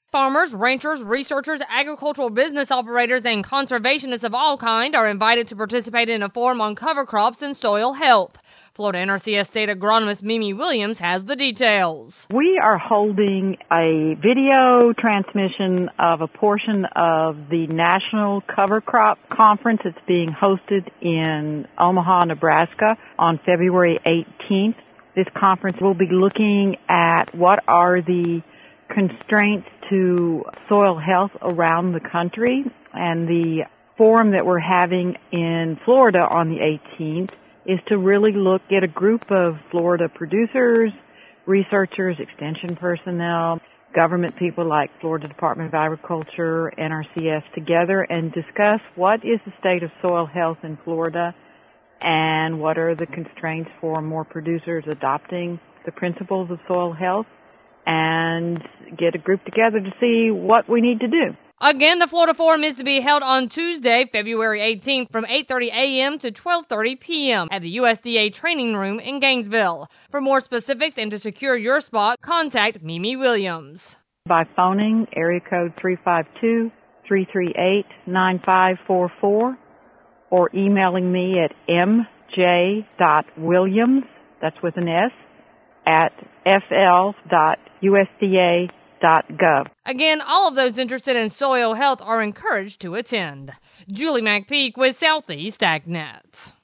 Farmers, ranchers, researchers, agricultural business operators, and conservationists of all kinds are invited to participate in a forum on cover crops and soil health. Florida NRCS State Agronomist Mimi Williams has the details. We are holding a video transmission of a portion of the National Cover Crop Conference. It's being hosted in Omaha, Nebraska on February 18th. This conference will be looking at what are the constraints to soil health around the country, and the forum that we're having in Florida on the 18th is to really get a group of Florida producers, researchers, extension personnel, government people like Florida Department of Agriculture, NRCS together and discuss what is the state of soil health in Florida and what are the constraints for more producers adopting the principles of soil health, and get a group together to see what we need to do. Again, the Florida Forum is to be held on Tuesday, February 18th from 8:30 a.m. to 12:30 p.m. at the USDA Training Room in Gainesville. For more specifics and to secure your spot, contact Mimi Williams. By phoning area code 352-338-9544 or emailing me at mj.williams, that's with an S, at fl.usda.gov. Again, all of those interested in soil health are encouraged to attend. Julie McPeak with Southeast AgNet.